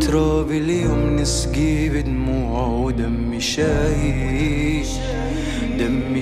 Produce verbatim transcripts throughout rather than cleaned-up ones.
تراب اليوم نسقي بدموع ودمي شهيد، دمي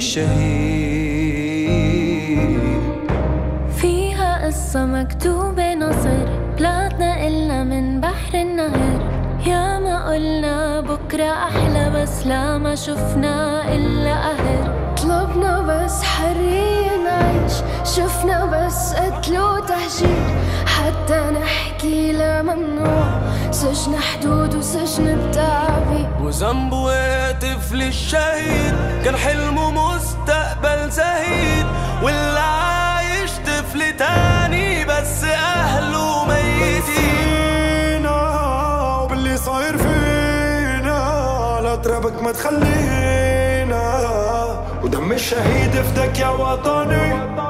شهيد. فيها قصة مكتوبة نصر، طلعتنا إلا من بحر النهر. يا ما قلنا بكرة أحلى بس لا ما شفنا إلا قهر. طلبنا بس حرية نعيش، شفنا بس قتل وتهجير. حتى نحكي لا ممنوع، سجن حدود وسجن بتعبير. وذنبه يا طفل الشهيد كان حلمه مستقبل زهيد، واللي عايش طفل تاني بس أهله ميتين. وباللي صاير فينا لا ترابك ما تخلينا، ودم الشهيد فدك يا وطني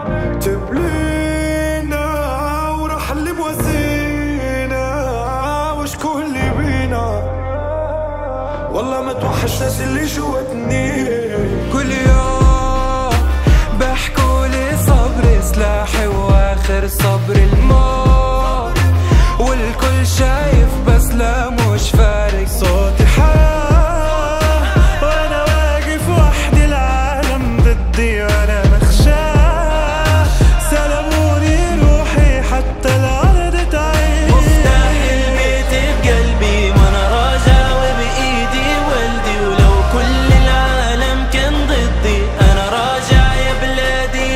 تبلينا. وراح اللي موزينا وشكون اللي بينا، والله ما توحش ناس اللي جواتني. كل يوم بحكولي صبر سلاحي واخر صبر الموت، والكل شايف بس لا مش فارق صوتي حار. وانا واقف وحدي العالم ضدي وانا مخشاش، سلبوني روحي حتى الارض تعيش. مفتاح البيت بقلبي وانا راجع وبايدي ولدي، ولو كل العالم كان ضدي انا راجع يا بلادي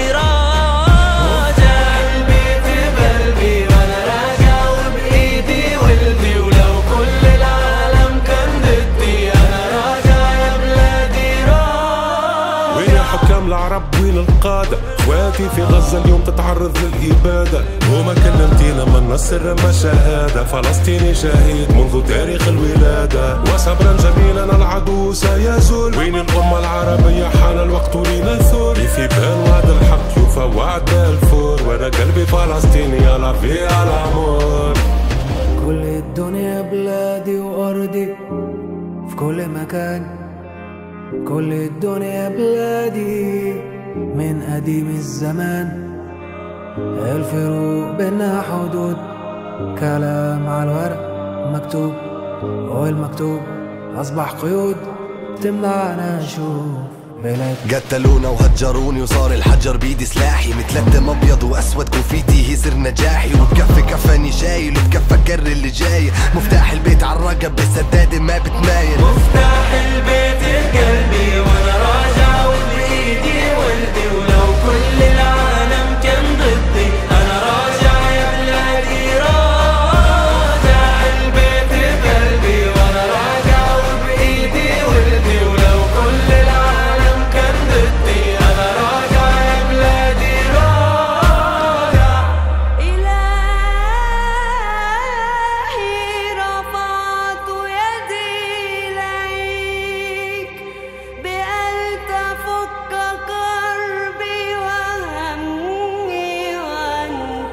راجع. البيت بقلبي وانا راجع وبايدي ولدي، ولو كل العالم كان ضدي انا راجع يا بلادي راجع. وين يا حكام العرب وين القادة؟ اخواتي في غزة اليوم تتعرض للإبادة، وما كلمتينا من نصر ما شهادة. فلسطيني شهيد منذ تاريخ الولادة، وصبرا جميلا العدو سيزول. وين الأمة العربية حان الوقت لنثور، في بال وعد الحق يوفى وعد بالفور. وانا قلبي فلسطيني يا لا في الأمور. كل الدنيا بلادي وأرضي في كل مكان، كل الدنيا بلادي من قديم الزمان. الفروق بينا حدود، كلام على الورق مكتوب، والمكتوب أصبح قيود تمنعنا نشوف بلاد. قتلونا وهجروني وصار الحجر بيدي سلاحي، متلتم ابيض واسود كوفيتي هي سر نجاحي. وبكفي كفاني شايل وبكفى كر اللي جاي. مفتاح البيت عالرقب بالسداد ما بتمايل. مفتاح البيت بقلبي وانا راجع وبايدي ولدي، ولو كل العالم كان ضدي انا راجع يا بلادي راجع. البيت بقلبي وانا راجع وبايدي ولدي، ولو كل العالم كان ضدي انا راجع يا بلادي راجع. إلهي رفعت يدي إليك، بقلت أفك كربي وهمي وأنت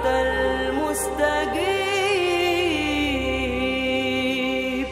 المستجيب.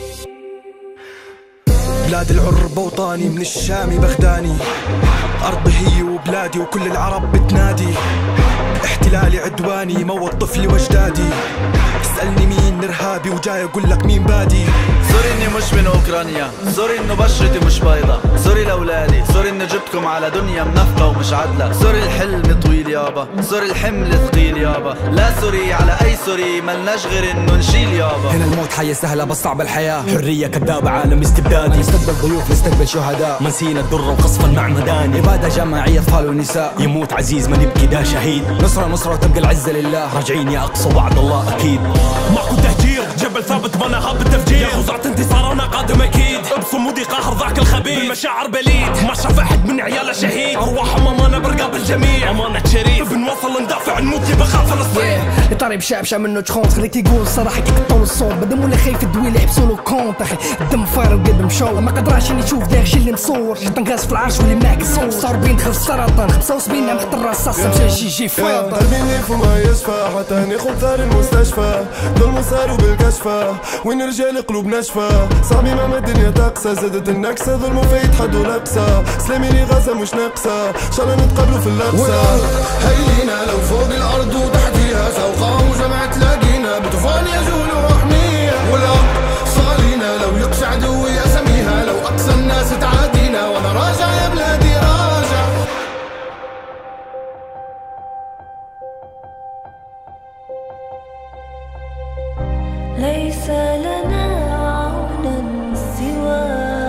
بلاد العرب وطاني من الشام بغداني، أرضي هي وبلادي وكل العرب بتنادي. احتلالي عدواني موت طفلي واجدادي، اسألني مين إرهابي وجاي أقول لك مين بادي. سوري اني مش من اوكرانيا، سوري انه بشرتي مش بيضة، سوري لاولادي، سوري اني جبتكم على دنيا منفقة ومش عدلة. سوري الحلم طويل يابا، سوري الحمل ثقيل يابا. لا سوري على اي سوري، ملناش غير انه نشيل يابا. هنا الموت حياة سهلة بس صعب الحياة، حرية كذابة عالم استبدادي. نستقبل ضيوف نستقبل شهداء، ما نسينا الدرة وقصفا مع مداني. إبادة جماعية أطفال ونساء، يموت عزيز ما نبكي ده شهيد. نصرة نصرة وتبقى العزة لله، راجعين يا أقصى وعد الله أكيد. ماكو تهجير، جبل ثابت بنا هاب التفجير. يا خزعة انتصارنا قادم أكيد، بصمودي قهر ذاك الخبيث. بالمشاعر بليد، ما شاف أحد من عياله شهيد. أرواحهم أمانة برقاب الجميع، أمانة شريف. بنوصل ندافع نموت بخاف فلسطين. يطري بشابشة منه تخونت، خليك يقول الصراحة كي قطول الصوت. بدم ولا خايف الدويل يحبسوا له كونت. أخي الدم فاير وقدم شو، ما قدراش اني نشوف داك الشي اللي مصور. حط نقاس في العرش واللي معاك الصور. صار بين دخل السرطان، خمسة وسبعين نعم حتى الرصاص مشى جي جي فاضل. قلبي وما يشفى حتى ناخد ثار المستشفى. ظلم صاروا بالكشفة، وين رجال قلوب ناشفة. صعبي مهما الدنيا تقسى، زادت النكسة. ظلموا فايت حد ولبسة، سلامي لي غزة مش ناقصة. شالا نتقابلوا في اللبسة. هينا لو فوق الأرض وتحتيها سوقهم وجمعت تلاقينا. بطوفان يجول وحمية، والأرض ليس لنا عونا سوى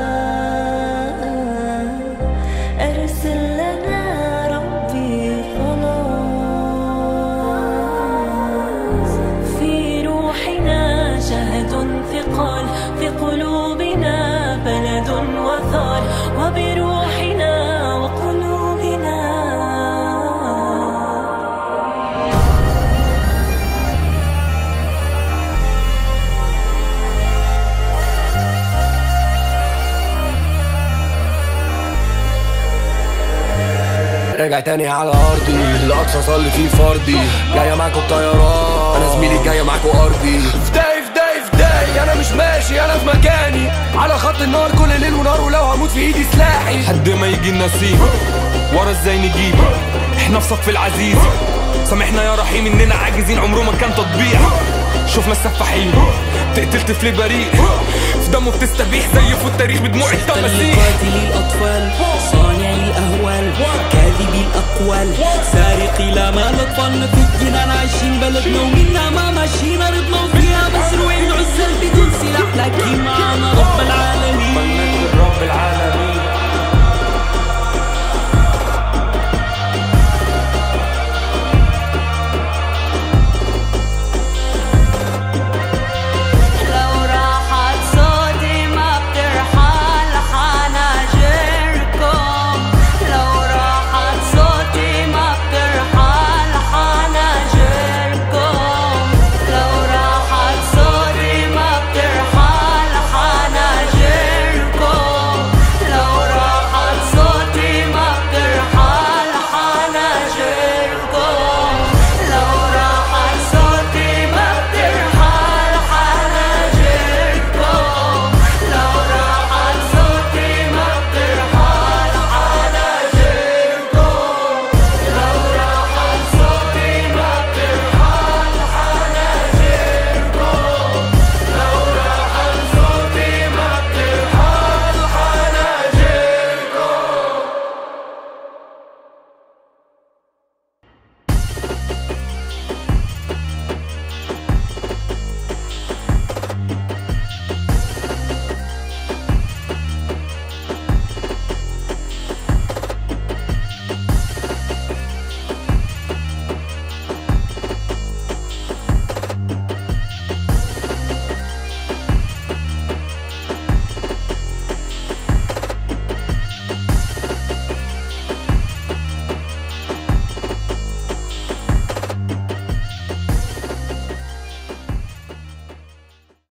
أرسل لنا ربي خلاص. في روحنا شهد ثقال، في قلوبنا بلد وثار، وبروحنا وقلوبنا راجع تاني على ارضي، الاقصى صلي فيه فردي، جايه معاكوا بطيران انا زميلي جايه معاكوا ارضي. فداي فداي فداي انا مش ماشي انا في مكاني، على خط النار كل ليل ونار، ولو هموت في ايدي سلاحي. حد ما يجي النسيم ورا ازاي نجيب، احنا في صف العزيز سامحنا يا رحيم اننا عاجزين، عمره ما كان تطبيع. شوفنا السفاحين تقتل طفل بريء في دمه بتستبيح، زيفوا التاريخ بدموع التماسيح. قاتلي الأطفال صانعي الأهوال كاذبي الأقوال سارقي لا مال أطفالنا في الجنان، عايشين بلدنا ومنا ما ماشيين أرضنا وفيها مسروقين.